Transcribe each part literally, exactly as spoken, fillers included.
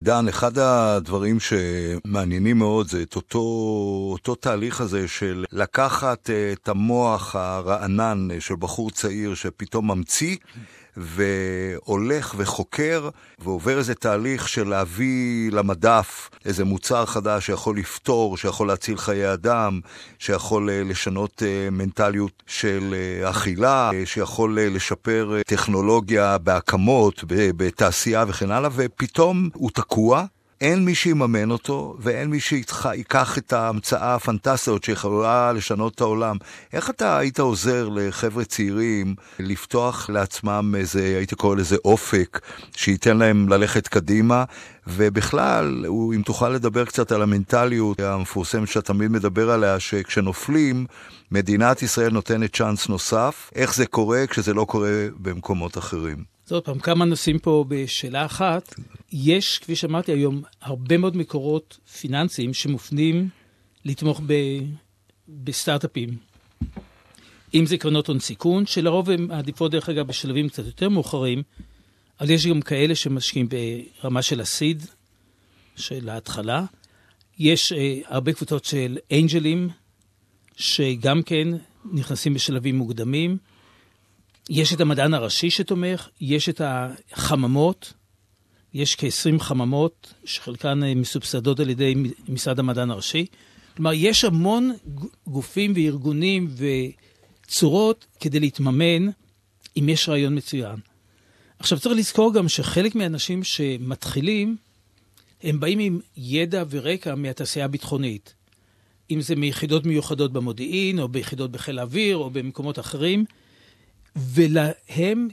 דן, אחד הדברים שמעניינים מאוד זה את אותו, אותו תהליך הזה של לקחת את המוח הרענן של בחור צעיר שפתאום ממציא והולך וחוקר ועובר איזה תהליך של להביא למדף איזה מוצר חדש שיכול לפתור, שיכול להציל חיי אדם, שיכול לשנות מנטליות של אכילה, שיכול לשפר טכנולוגיה בהקמות, בתעשייה וכן הלאה, ופתאום הוא תקוע. אין מי שיממן אותו, ואין מי שיקח את ההמצאה הפנטסטית שיכולה לשנות את העולם. איך אתה היית עוזר לחבר'ה צעירים לפתוח לעצמם איזה, הייתי קורא לזה אופק, שייתן להם ללכת קדימה, ובכלל, אם תוכל לדבר קצת על המנטליות המפורסמת שאתה תמיד מדבר עליה, שכשנופלים, מדינת ישראל נותנת צ'אנס נוסף, איך זה קורה כשזה לא קורה במקומות אחרים? זאת פעם, כמה נושאים פה בשאלה אחת. יש, כפי שאמרתי היום, הרבה מאוד מקורות פיננסיים שמופנים לתמוך ב... בסטארט-אפים. אם זה קרנות הון סיכון, שלרוב הם עדיפות דרך אגב בשלבים קצת יותר מאוחרים, אבל יש גם כאלה שמשקיעים ברמה של הסיד, של ההתחלה. יש אה, הרבה קבוצות של אנג'לים, שגם כן נכנסים בשלבים מוקדמים. יש את המדען הראשי שתומך, יש את החממות, יש כ-עשרים חממות שחלקן מסובסדות על ידי משרד המדען הראשי. כלומר, יש המון גופים וארגונים וצורות כדי להתממן אם יש רעיון מצוין. עכשיו צריך לזכור גם שחלק מהאנשים שמתחילים, הם באים עם ידע ורקע מהתעשייה הביטחונית. אם זה מיחידות מיוחדות במודיעין, או ביחידות בחיל האוויר, או במקומות אחרים, ולהם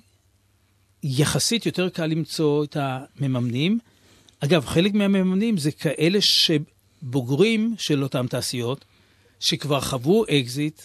יחסית יותר קל למצוא את המממנים. אגב, חלק מהמממנים זה כאלה שבוגרים של אותם תעשיות, שכבר חוו אקזיט,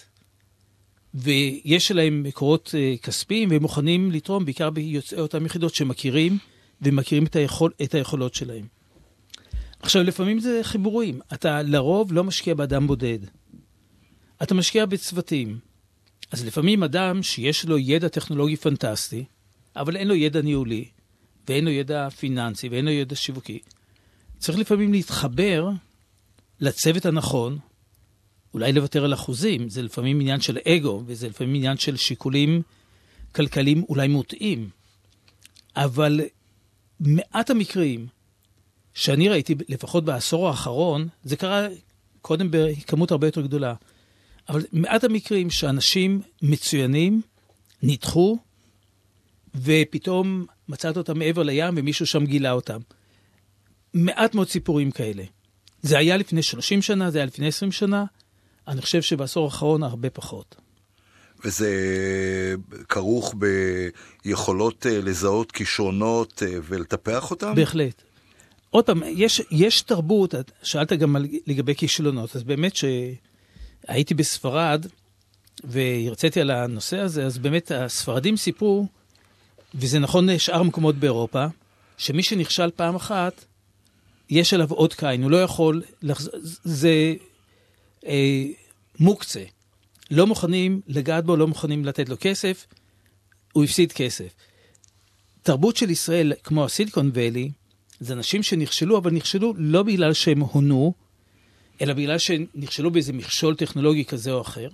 ויש להם מקורות כספיים, והם מוכנים לתרום בעיקר ביוצאי אותם יחידות שמכירים, ומכירים את, היכול, את היכולות שלהם. עכשיו, לפעמים זה חיבורים. אתה לרוב לא משקיע באדם בודד. אתה משקיע בצוותים. אז לפעמים אדם שיש לו ידע טכנולוגי פנטסטי, אבל אין לו ידע ניהולי, ואין לו ידע פיננסי, ואין לו ידע שיווקי, צריך לפעמים להתחבר לצוות הנכון, אולי לוותר על אחוזים, זה לפעמים עניין של אגו, וזה לפעמים עניין של שיקולים כלכליים אולי מוטעים. אבל מעט המקרים שאני ראיתי, לפחות בעשור האחרון, זה קרה קודם בכמות הרבה יותר גדולה, אבל מעט המקרים שאנשים מצוינים נדחו, ופתאום מצאת אותם מעבר לים, ומישהו שם גילה אותם. מעט מאוד סיפורים כאלה. זה היה לפני שלושים שנה, זה היה לפני עשרים שנה, אני חושב שבעשור האחרון הרבה פחות. וזה כרוך ביכולות לזהות כישרונות ולטפח אותם? בהחלט. עוד פעם, יש, יש תרבות, שאלת גם לגבי כישלונות, אז באמת שהייתי בספרד, והרציתי על הנושא הזה, אז באמת הספרדים סיפרו, וזה נכון לשאר מקומות באירופה, שמי שנכשל פעם אחת, יש עליו עוד קין, הוא לא יכול, לחז... זה אה, מוקצה. לא מוכנים לגעת בו, לא מוכנים לתת לו כסף, הוא הפסיד כסף. תרבות של ישראל, כמו הסיליקון ואלי, זה אנשים שנכשלו, אבל נכשלו לא בגלל שהם הונו, אלא בגלל שנכשלו באיזה מכשול טכנולוגי כזה או אחר.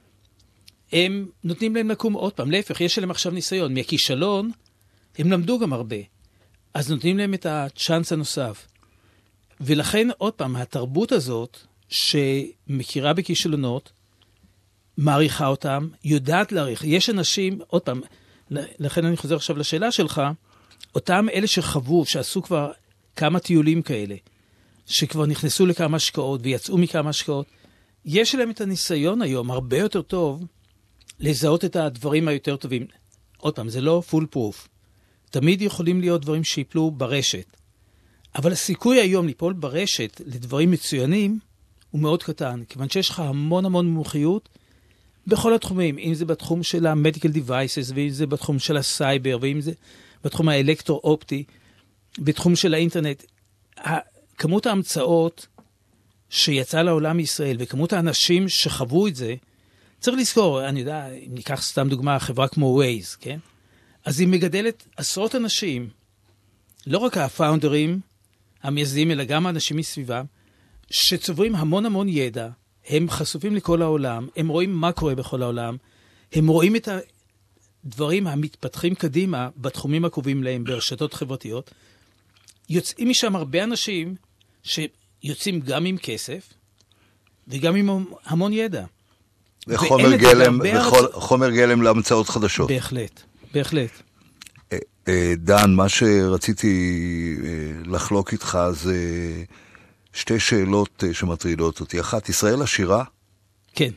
הם נותנים להם לקום עוד פעם, להפך, יש להם עכשיו ניסיון. מהכישלון, הם למדו גם הרבה. אז נותנים להם את הצ'אנס הנוסף. ולכן, עוד פעם, התרבות הזאת, שמכירה בכישלונות, מעריכה אותם, יודעת להעריך. יש אנשים, עוד פעם, לכן אני חוזר עכשיו לשאלה שלך, אותם אלה שחוו, שעשו כבר כמה טיולים כאלה, שכבר נכנסו לכמה השקעות ויצאו מכמה השקעות, יש להם את הניסיון היום הרבה יותר טוב לזהות את הדברים היותר טובים. עוד פעם, זה לא full proof. תמיד יכולים להיות דברים שיפלו ברשת. אבל הסיכוי היום ליפול ברשת לדברים מצוינים הוא מאוד קטן, כיוון שיש לך המון המון מומחיות בכל התחומים, אם זה בתחום של ה-medical devices, ואם זה בתחום של הסייבר, ואם זה בתחום האלקטרו-אופטי, בתחום של האינטרנט. כמות ההמצאות שיצאה לעולם מישראל, וכמות האנשים שחוו את זה, צריך לזכור, אני יודע, אם ניקח סתם דוגמה, חברה כמו Waze, כן? אז היא מגדלת עשרות אנשים, לא רק הפאונדרים, המייסדים, אלא גם האנשים מסביבם, שצוברים המון המון ידע, הם חשופים לכל העולם, הם רואים מה קורה בכל העולם, הם רואים את הדברים המתפתחים קדימה בתחומים הקרובים להם ברשתות חברתיות. יוצאים משם הרבה אנשים שיוצאים גם עם כסף וגם עם המון ידע. וחומר גלם, וחומר גלם להמצאות חדשות. בהחלט, בהחלט. דן, מה שרציתי לחלוק איתך זה שתי שאלות שמטרידות אותי. אחת, ישראל עשירה? כן.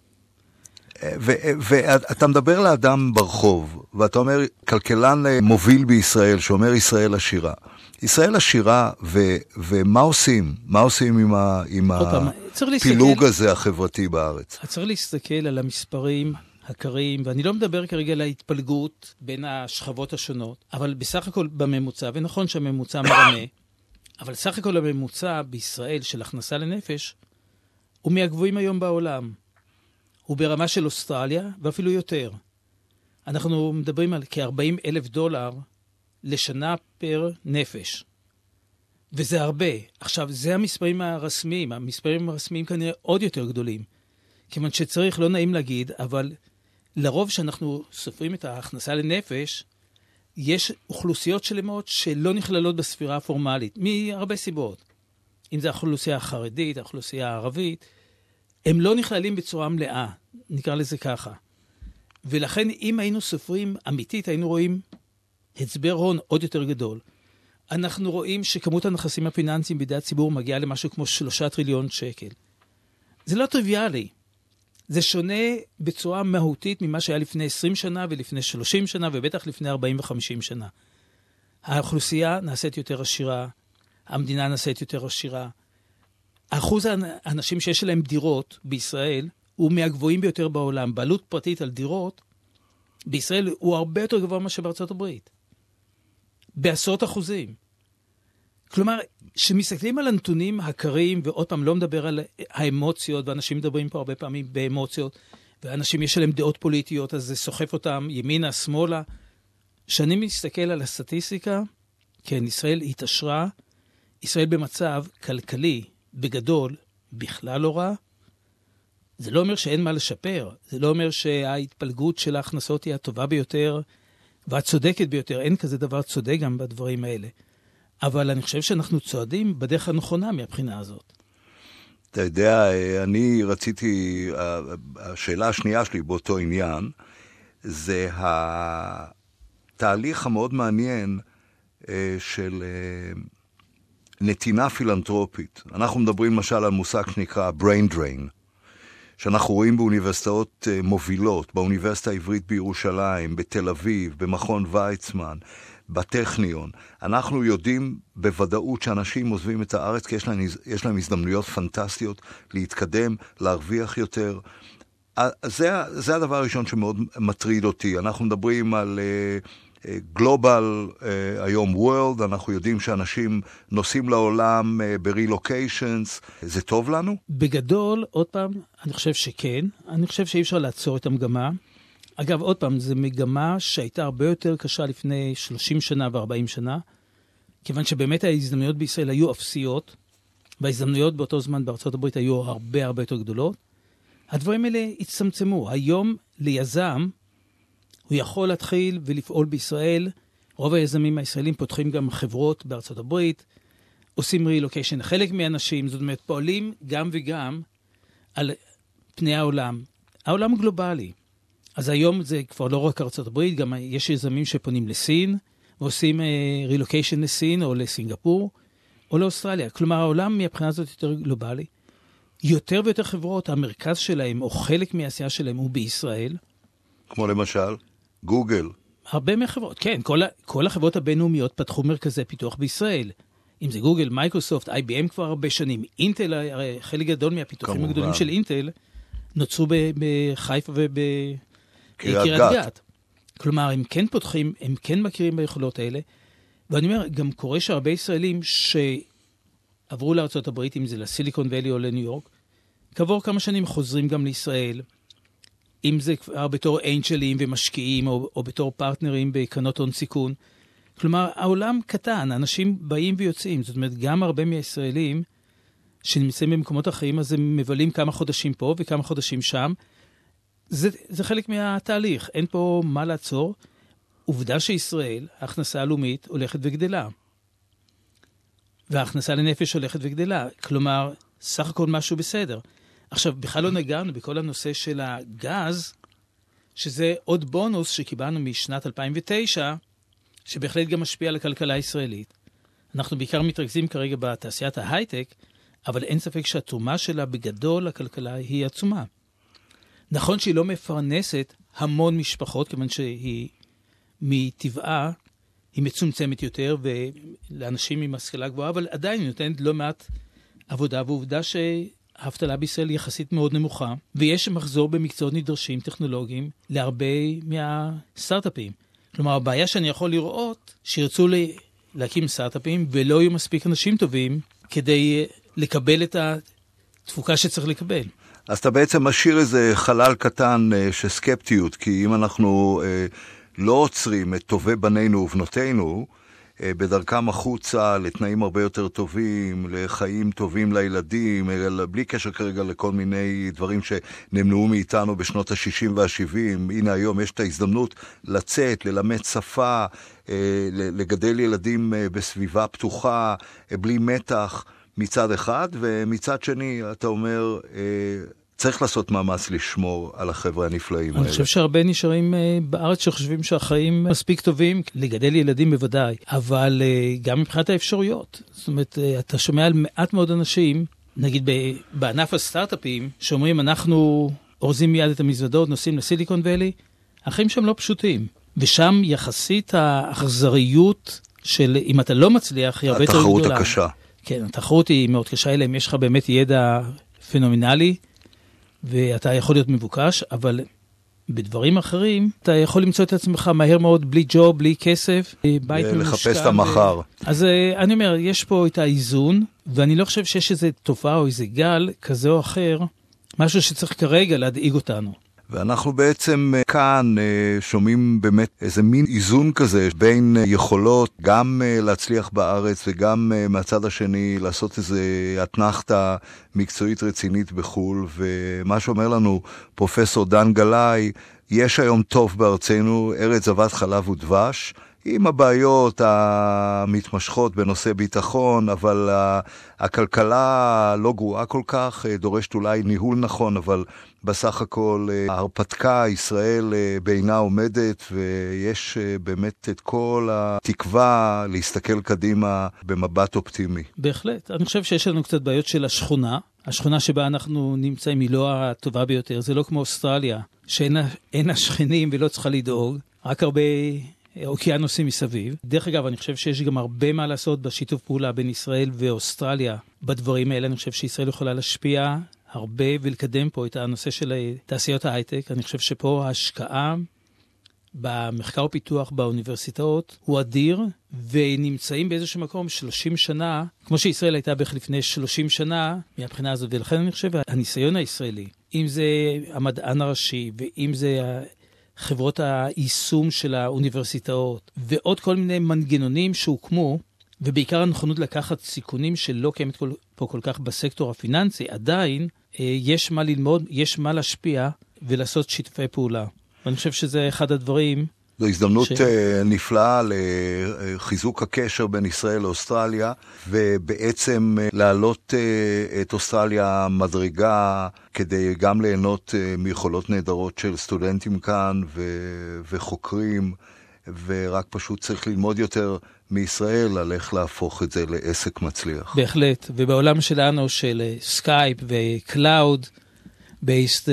ואתה מדבר לאדם ברחוב, ואתה אומר, כלכלן מוביל בישראל, שאומר ישראל עשירה. ישראל עשירה, ומה עושים? מה עושים עם הפילוג הזה החברתי בארץ? צריך להסתכל על המספרים הקרים, ואני לא מדבר כרגע על ההתפלגות בין השכבות השונות, אבל בסך הכל בממוצע, ונכון שהממוצע מרמה, אבל סך הכל הממוצע בישראל של הכנסה לנפש, הוא מהגבוהים היום בעולם. הוא ברמה של אוסטרליה, ואפילו יותר. אנחנו מדברים על כ-ארבעים אלף דולר לשנה פר נפש. וזה הרבה. עכשיו, זה המספרים הרסמיים. המספרים הרסמיים כנראה עוד יותר גדולים. כיוון שצריך, לא נעים להגיד, אבל לרוב שאנחנו סופרים את ההכנסה לנפש, יש אוכלוסיות שלמות שלא נכללות בספירה הפורמלית, מהרבה סיבות. אם זה האוכלוסייה החרדית, האוכלוסייה הערבית, הם לא נכללים בצורה מלאה, נקרא לזה ככה. ולכן אם היינו סופרים אמיתית, היינו רואים הצבר הון עוד יותר גדול. אנחנו רואים שכמות הנכסים הפיננסיים בידי הציבור מגיעה למשהו כמו שלושה טריליון שקל. זה לא טריוויאלי. זה שונה בצורה מהותית ממה שהיה לפני עשרים שנה ולפני שלושים שנה ובטח לפני ארבעים וחמישים שנה. האוכלוסייה נעשית יותר עשירה, המדינה נעשית יותר עשירה. האחוז האנשים שיש להם דירות בישראל הוא מהגבוהים ביותר בעולם. בעלות פרטית על דירות בישראל הוא הרבה יותר גבוה מאשר בארצות הברית. בעשרות אחוזים. כלומר, שמסתכלים על הנתונים הקרים, ועוד פעם לא מדבר על האמוציות, ואנשים מדברים פה הרבה פעמים באמוציות, ואנשים יש להם דעות פוליטיות, אז זה סוחף אותם ימינה, שמאלה. שאני מסתכל על הסטטיסטיקה, כן, ישראל התעשרה, ישראל במצב כלכלי, בגדול, בכלל לא רע. זה לא אומר שאין מה לשפר, זה לא אומר שההתפלגות של ההכנסות היא הטובה ביותר, והצודקת ביותר, אין כזה דבר צודק גם בדברים האלה. אבל אני חושב שאנחנו צועדים בדרך הנכונה מהבחינה הזאת. אתה יודע, אני רציתי, השאלה השנייה שלי באותו עניין, זה התהליך המאוד מעניין של נתינה פילנטרופית. אנחנו מדברים למשל על מושג שנקרא brain drain, שאנחנו רואים באוניברסיטאות מובילות, באוניברסיטה העברית בירושלים, בתל אביב, במכון ויצמן, בטכניון. אנחנו יודעים בוודאות שאנשים עוזבים את הארץ כי יש להם, יש להם הזדמנויות פנטסטיות להתקדם, להרוויח יותר. זה, זה הדבר הראשון שמאוד מטריד אותי. אנחנו מדברים על גלובל, uh, uh, היום וורלד, אנחנו יודעים שאנשים נוסעים לעולם uh, ברילוקיישנס. זה טוב לנו? בגדול, עוד פעם, אני חושב שכן. אני חושב שאי אפשר לעצור את המגמה. אגב, עוד פעם, זו מגמה שהייתה הרבה יותר קשה לפני שלושים שנה ו-ארבעים שנה, כיוון שבאמת ההזדמנויות בישראל היו אפסיות, וההזדמנויות באותו זמן בארצות הברית היו הרבה הרבה יותר גדולות. הדברים האלה הצטמצמו. היום ליזם, הוא יכול להתחיל ולפעול בישראל. רוב היזמים הישראלים פותחים גם חברות בארצות הברית, עושים רילוקיישן לחלק מהאנשים, זאת אומרת, פועלים גם וגם על פני העולם. העולם גלובלי. אז היום זה כבר לא רק ארצות הברית, גם יש יזמים שפונים לסין, ועושים רילוקיישן לסין או לסינגפור, או לאוסטרליה. כלומר, העולם מהבחינה הזאת יותר גלובלי. יותר ויותר חברות, המרכז שלהם, או חלק מהעשייה שלהם, הוא בישראל. כמו למשל, גוגל. הרבה מהחברות, כן. כל, כל החברות הבינלאומיות פתחו מרכזי פיתוח בישראל. אם זה גוגל, מייקרוסופט, איי בי אם כבר הרבה שנים. אינטל, הרי חלק גדול מהפיתוחים כמובן. הגדולים של אינטל, נוצרו בחיפה ובקריית גת. כלומר, הם כן פותחים, הם כן מכירים ביכולות האלה. ואני אומר, גם קורה שהרבה ישראלים שעברו לארצות הברית, אם זה לסיליקון ואלי או לניו יורק, כעבור כמה שנים חוזרים גם לישראל, אם זה כבר בתור אנג'לים ומשקיעים, או, או בתור פרטנרים בקרנות הון סיכון, כלומר, העולם קטן, אנשים באים ויוצאים, זאת אומרת, גם הרבה מהישראלים שנמצאים במקומות אחרים, אז הם מבלים כמה חודשים פה וכמה חודשים שם. זה, זה חלק מהתהליך, אין פה מה לעצור. עובדה שישראל, ההכנסה הלאומית הולכת וגדלה. וההכנסה לנפש הולכת וגדלה. כלומר, סך הכל משהו בסדר. עכשיו, בכלל לא נגענו בכל הנושא של הגז, שזה עוד בונוס שקיבלנו משנת אלפיים ותשע, שבהחלט גם משפיע על הכלכלה הישראלית. אנחנו בעיקר מתרכזים כרגע בתעשיית ההייטק, אבל אין ספק שהתרומה שלה בגדול לכלכלה היא עצומה. נכון שהיא לא מפרנסת המון משפחות, כיוון שהיא מטבעה, היא מצומצמת יותר, ולאנשים עם השכלה גבוהה, אבל עדיין היא נותנת לא מעט עבודה, ועובדה שהאבטלה בישראל היא יחסית מאוד נמוכה, ויש מחזור במקצועות נדרשים טכנולוגיים להרבה מהסטארט-אפים. כלומר, הבעיה שאני יכול לראות, שירצו להקים סטארט-אפים, ולא יהיו מספיק אנשים טובים, כדי לקבל את התפוקה שצריך לקבל. אז אתה בעצם משאיר איזה חלל קטן של סקפטיות, כי אם אנחנו לא עוצרים את טובי בנינו ובנותינו, בדרכם החוצה לתנאים הרבה יותר טובים, לחיים טובים לילדים, בלי קשר כרגע לכל מיני דברים שנמנעו מאיתנו בשנות ה-שישים וה-שבעים. הנה היום יש את ההזדמנות לצאת, ללמד שפה, לגדל ילדים בסביבה פתוחה, בלי מתח מצד אחד, ומצד שני אתה אומר, צריך לעשות מאמץ לשמור על החבר'ה הנפלאים האלה. אני חושב שהרבה נשארים בארץ שחושבים שהחיים מספיק טובים, לגדל ילדים בוודאי, אבל גם מבחינת האפשרויות. זאת אומרת, אתה שומע על מעט מאוד אנשים, נגיד בענף הסטארט-אפים, שאומרים, אנחנו אורזים מיד את המזוודות, נוסעים לסיליקון ואלי, החיים שם לא פשוטים. ושם יחסית האכזריות של אם אתה לא מצליח, היא הרבה יותר גדולה. התחרות הקשה. כן, התחרות היא מאוד קשה, אלא אם יש לך באמת ידע פנומנלי, ואתה יכול להיות מבוקש, אבל בדברים אחרים, אתה יכול למצוא את עצמך מהר מאוד, בלי ג'וב, בלי כסף, בית ממושכם. לחפש את המחר. אז אני אומר, יש פה את האיזון, ואני לא חושב שיש איזו תופעה או איזה גל כזה או אחר, משהו שצריך כרגע להדאיג אותנו. ואנחנו בעצם כאן שומעים באמת איזה מין איזון כזה בין יכולות גם להצליח בארץ וגם מהצד השני לעשות איזה התנחתה מקצועית רצינית בחול. ומה שאומר לנו פרופסור דן גלאי, יש היום טוב בארצנו, ארץ זבת חלב ודבש, עם הבעיות המתמשכות בנושא ביטחון, אבל הכלכלה לא גרועה כל כך, דורשת אולי ניהול נכון, אבל בסך הכל ההרפתקה ישראל בעינה עומדת, ויש באמת את כל התקווה להסתכל קדימה במבט אופטימי. בהחלט. אני חושב שיש לנו קצת בעיות של השכונה. השכונה שבה אנחנו נמצאים היא לא הטובה ביותר. זה לא כמו אוסטרליה, שאין השכנים ולא צריכה לדאוג. רק הרבה אוקיינוסים מסביב. דרך אגב, אני חושב שיש גם הרבה מה לעשות בשיתוף פעולה בין ישראל ואוסטרליה. בדברים האלה אני חושב שישראל יכולה להשפיע הרבה ולקדם פה את הנושא של תעשיות ההייטק. אני חושב שפה ההשקעה במחקר ופיתוח באוניברסיטאות הוא אדיר, ונמצאים באיזשהו מקום שלושים שנה, כמו שישראל הייתה בערך לפני שלושים שנה מהבחינה הזאת, ולכן אני חושב הניסיון הישראלי, אם זה המדען הראשי ואם זה חברות היישום של האוניברסיטאות, ועוד כל מיני מנגנונים שהוקמו, ובעיקר הנכונות לקחת סיכונים שלא קיימת כל, פה כל כך בסקטור הפיננסי, עדיין אה, יש מה ללמוד, יש מה להשפיע ולעשות שיתופי פעולה. ואני חושב שזה אחד הדברים. זו הזדמנות ש... נפלאה לחיזוק הקשר בין ישראל לאוסטרליה, ובעצם להעלות את אוסטרליה מדרגה כדי גם ליהנות מיכולות נהדרות של סטודנטים כאן ו... וחוקרים, ורק פשוט צריך ללמוד יותר מישראל על איך להפוך את זה לעסק מצליח. בהחלט, ובעולם שלנו של סקייפ וקלאוד בייסט,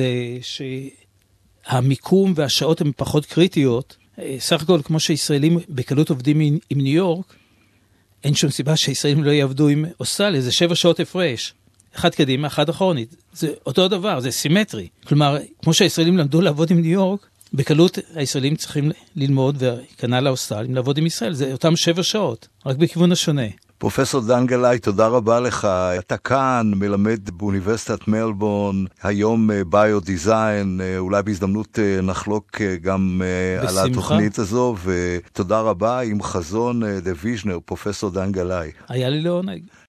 שהמיקום והשעות הן פחות קריטיות, סך הכל כמו שישראלים בקלות עובדים עם, עם ניו יורק, אין שום סיבה שישראלים לא יעבדו עם אוסטרליה, זה שבע שעות הפרש. אחד קדימה, אחד אחורנית. זה אותו דבר, זה סימטרי. כלומר, כמו שהישראלים למדו לעבוד עם ניו יורק, בקלות הישראלים צריכים ללמוד, וכנ"ל האוסטרלים, לעבוד עם ישראל. זה אותם שבע שעות, רק בכיוון השונה. פרופסור דן גלאי, תודה רבה לך. אתה כאן מלמד באוניברסיטת מלבורן, היום ביו-דיזיין, אולי בהזדמנות נחלוק גם בשמחה. על התוכנית הזו, ותודה רבה עם חזון דה ויז'נר, פרופסור דן גלאי. היה לי לעונג.